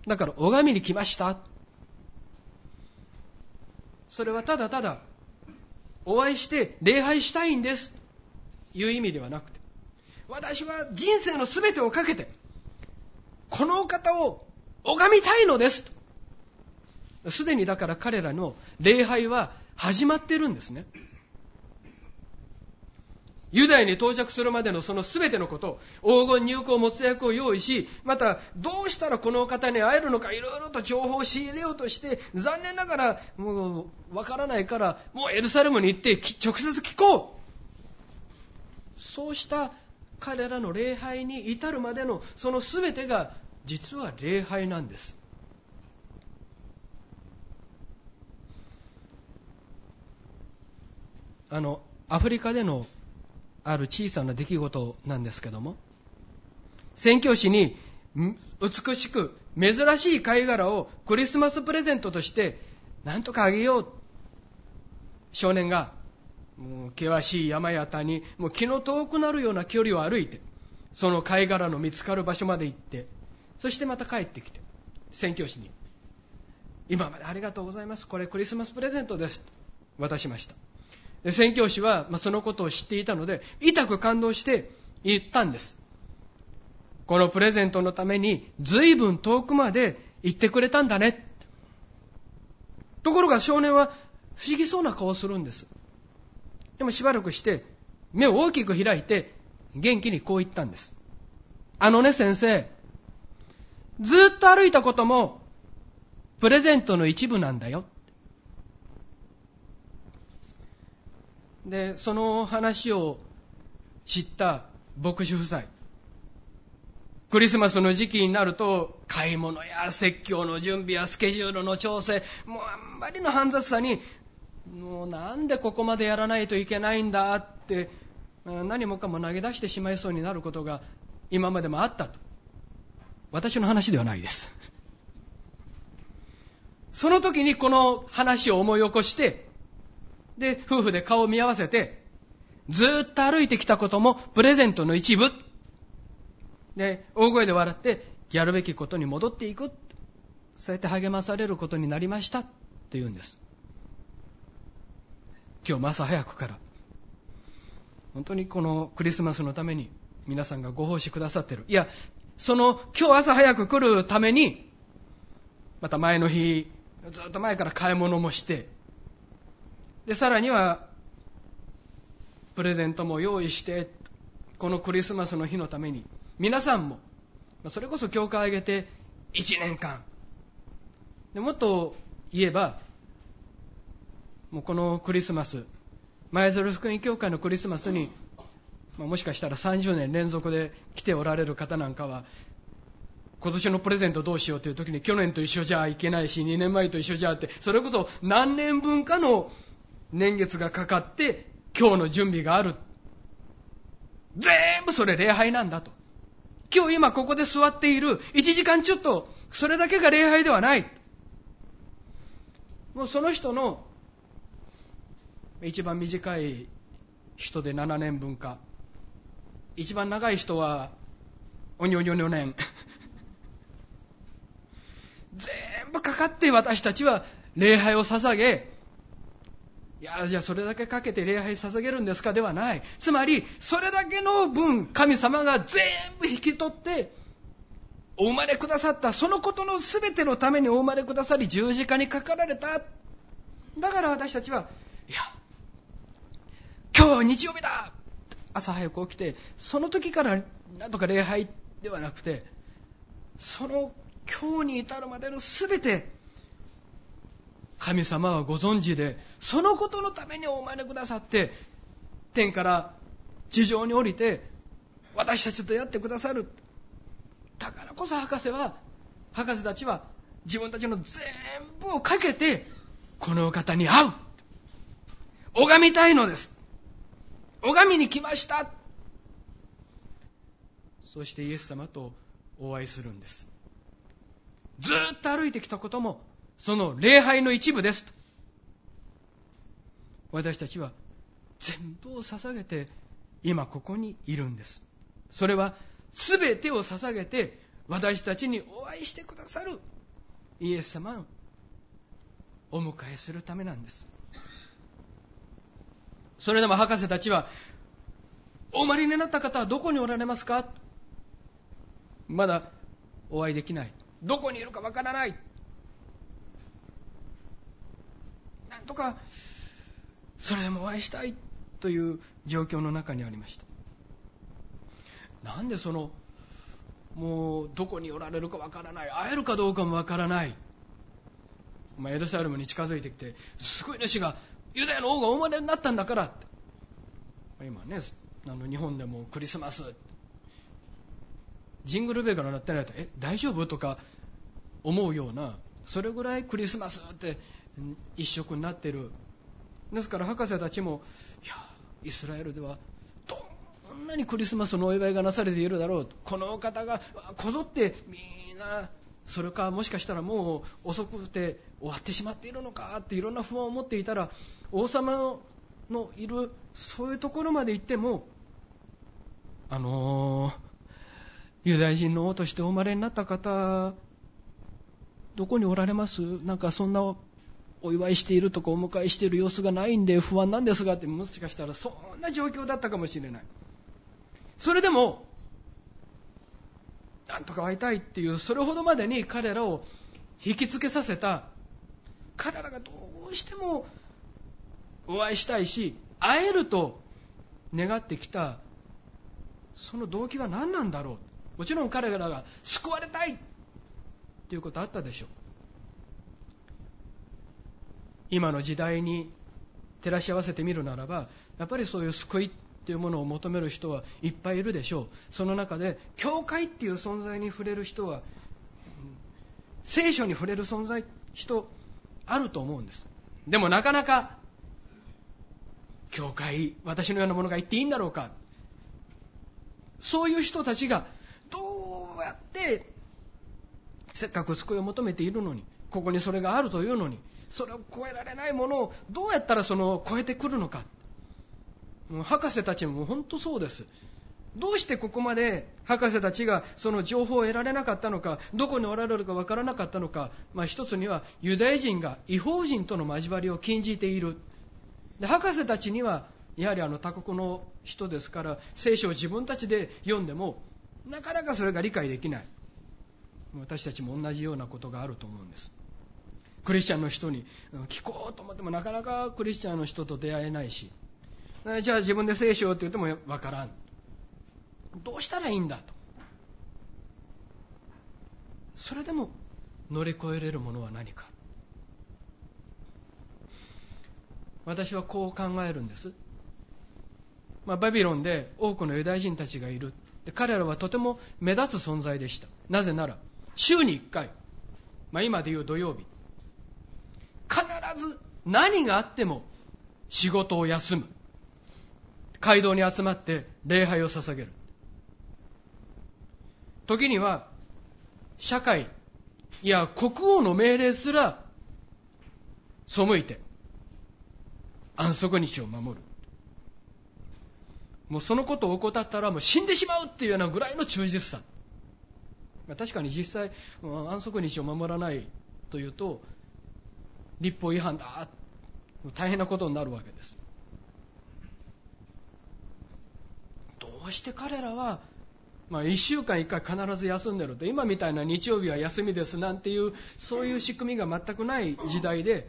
だから拝みに来ました。それはただただお会いして礼拝したいんですという意味ではなくて、私は人生のすべてをかけてこのお方を拝みたいのですと。すでにだから彼らの礼拝は始まっているんですね。ユダヤに到着するまでのそのすべてのこと、黄金入港没薬を用意し、またどうしたらこのお方に会えるのか、いろいろと情報を仕入れようとして、残念ながらもうわからないから、もうエルサレムに行って直接聞こう。そうした彼らの礼拝に至るまでのそのすべてが実は礼拝なんです。アフリカでのある小さな出来事なんですけども、宣教師に美しく珍しい貝殻をクリスマスプレゼントとして何とかあげよう。少年がもう険しい山や谷、もう気の遠くなるような距離を歩いて、その貝殻の見つかる場所まで行って、そしてまた帰ってきて、宣教師に今までありがとうございます、これクリスマスプレゼントですと渡しました。宣教師はそのことを知っていたので、痛く感動して言ったんです。このプレゼントのために随分遠くまで行ってくれたんだね。ところが少年は不思議そうな顔をするんです。でもしばらくして目を大きく開いて元気にこう言ったんです。先生、ずっと歩いたこともプレゼントの一部なんだよ。で、その話を知った牧師夫妻、クリスマスの時期になると買い物や説教の準備やスケジュールの調整、もうあんまりの煩雑さに、もうなんでここまでやらないといけないんだって何もかも投げ出してしまいそうになることが今までもあったと。私の話ではないです。その時にこの話を思い起こして、で夫婦で顔を見合わせて、ずっと歩いてきたこともプレゼントの一部で、大声で笑ってやるべきことに戻っていく、そうやって励まされることになりましたって言うんです。今日も朝早くから本当にこのクリスマスのために皆さんがご奉仕くださってる。いや、その今日朝早く来るためにまた前の日ずっと前から買い物もして、でさらにはプレゼントも用意して、このクリスマスの日のために皆さんもそれこそ教会を挙げて1年間で、もっと言えばもうこのクリスマス、舞鶴福音教会のクリスマスに、もしかしたら30年連続で来ておられる方なんかは、今年のプレゼントどうしようという時に、去年と一緒じゃいけないし2年前と一緒じゃって、それこそ何年分かの年月がかかって今日の準備がある。全部それ礼拝なんだと。今日今ここで座っている1時間ちょっと、それだけが礼拝ではない。もうその人の一番短い人で7年分か、一番長い人はおにょにょにょ年全部かかって私たちは礼拝を捧げ、いやじゃあそれだけかけて礼拝捧げるんですかではない。つまりそれだけの分神様が全部引き取ってお生まれくださった、そのことの全てのためにお生まれくださり十字架にかかられた。だから私たちは、いや今日日曜日だ、朝早く起きてその時からなんとか礼拝ではなくて、その今日に至るまでの全て神様はご存知で、そのことのためにお生まれくださって、天から地上に降りて私たちとやってくださる。だからこそ博士たちは自分たちの全部をかけてこの方に会う、拝みたいのです、拝みに来ました。そしてイエス様とお会いするんです。ずっと歩いてきたこともその礼拝の一部ですと。私たちは全部を捧げて今ここにいるんです。それは全てを捧げて私たちにお会いしてくださるイエス様をお迎えするためなんです。それでも博士たちは、お生まれになった方はどこにおられますか？まだお会いできない。どこにいるかわからない。なんとかそれでもお会いしたいという状況の中にありました。なんでもうどこにおられるかわからない、会えるかどうかもわからない、エルサレムに近づいてきて、救い主がユダヤの王がお生まれになったんだからって、今ね、日本でもクリスマスジングルベルが鳴ってないと大丈夫とか思うような、それぐらいクリスマスって一色になっている。ですから博士たちも、いやイスラエルではどんなにクリスマスのお祝いがなされているだろうと、このお方がこぞってみんな、それかもしかしたらもう遅くて終わってしまっているのかっていろんな不安を持っていたら、王様のいるそういうところまで行っても、ユダヤ人の王としてお生まれになった方どこにおられます？なんかそんなお祝いしているとかお迎えしている様子がないんで不安なんですがって、もしかしたらそんな状況だったかもしれない。それでもなんとか会いたいっていう、それほどまでに彼らを引きつけさせた、彼らがどうしてもお会いしたいし会えると願ってきたその動機は何なんだろう。もちろん彼らが救われたいということあったでしょう。今の時代に照らし合わせてみるならば、やっぱりそういう救いっていうものを求める人はいっぱいいるでしょう。その中で教会っていう存在に触れる人は、聖書に触れる人あると思うんです。でもなかなか教会、私のようなものが言っていいんだろうか、そういう人たちがどうやってせっかく救いを求めているのに、ここにそれがあるというのに、それを超えられないものをどうやったら超えてくるのか。博士たちも本当そうです。どうしてここまで博士たちがその情報を得られなかったのか、どこにおられるかわからなかったのか。一つにはユダヤ人が異邦人との交わりを禁じている。で、博士たちにはやはり他国の人ですから、聖書を自分たちで読んでもなかなかそれが理解できない。私たちも同じようなことがあると思うんです。クリスチャンの人に聞こうと思ってもなかなかクリスチャンの人と出会えないし、じゃあ自分で聖書って言ってもわからん。どうしたらいいんだと。それでも乗り越えれるものは何か。私はこう考えるんです。バビロンで多くのユダヤ人たちがいる。で、彼らはとても目立つ存在でした。なぜなら週に1回、今でいう土曜日、必ず何があっても仕事を休む、街道に集まって礼拝を捧げる。時には社会、いや国王の命令すら背いて安息日を守る。もうそのことを怠ったらもう死んでしまうっていうようなぐらいの忠実さ。確かに実際安息日を守らないというと立法違反だ、大変なことになるわけです。どうして彼らは1週間1回必ず休んでると、今みたいな日曜日は休みですなんていうそういう仕組みが全くない時代で、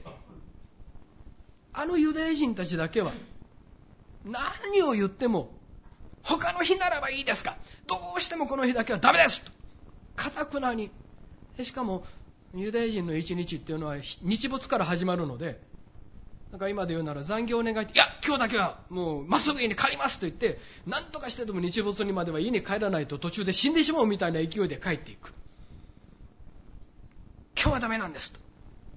ユダヤ人たちだけは何を言っても他の日ならばいいですか、どうしてもこの日だけはダメですと堅くなに。しかもユダヤ人の一日っていうのは日没から始まるので、今で言うなら残業を願いて、いや今日だけはもうまっすぐ家に帰りますと言って、何とかしてでも日没にまでは家に帰らないと途中で死んでしまうみたいな勢いで帰っていく。今日はダメなんですと。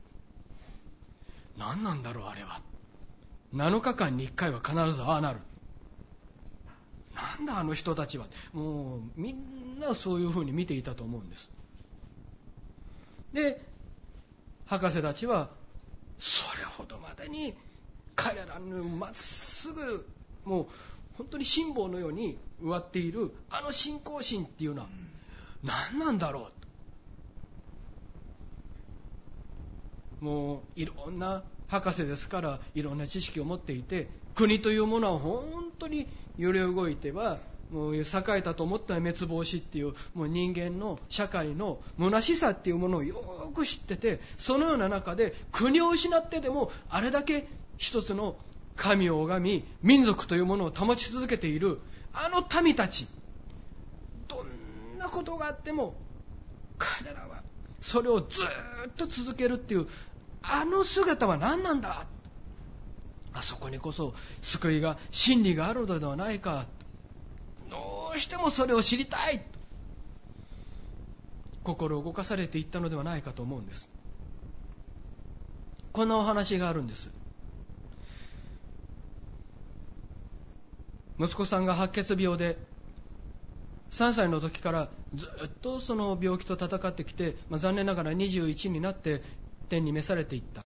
何なんだろうあれは。7日間に1回は必ずああなる。なんだあの人たちは。もうみんなそういうふうに見ていたと思うんです。で、博士たちはそれほどまでに彼らのまっすぐ、もう本当に辛抱のように植わっている信仰心っていうのは何なんだろう。もういろんな博士ですからいろんな知識を持っていて、国というものは本当に揺れ動いてはもう栄えたと思ったら滅亡しっていう、もう人間の社会の虚しさっていうものをよく知ってて、そのような中で国を失ってでもあれだけ一つの神を拝み民族というものを保ち続けているあの民たち、どんなことがあっても彼らはそれをずっと続けるっていうあの姿は何なんだ。あそこにこそ救いが真理があるのではないか。どうしてもそれを知りたい。心を動かされていったのではないかと思うんです。こんなお話があるんです。息子さんが白血病で3歳の時からずっとその病気と闘ってきて、残念ながら21になって天に召されていった。